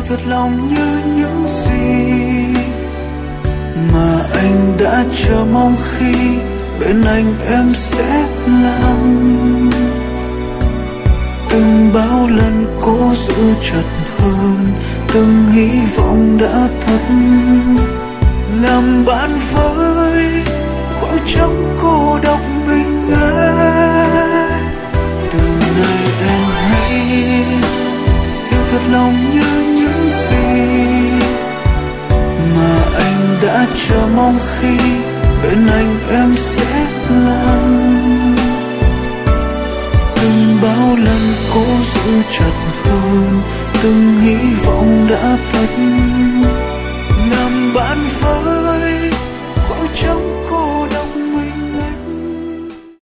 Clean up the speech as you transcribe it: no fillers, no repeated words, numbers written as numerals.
thật lòng như những gì mà anh đã chờ mong khi bên anh em sẽ làm. Từng bao lần cố giữ chặt hơn, từng hy vọng đã thất, làm bạn với khoảng trống cô độc mình ấy. Từ nay em hãy yêu thật lòng như những gì mà anh đã chờ mong khi bên anh em sẽ làm. Từng bao lần cố giữ chặt hơn, từng hy vọng đã tắt,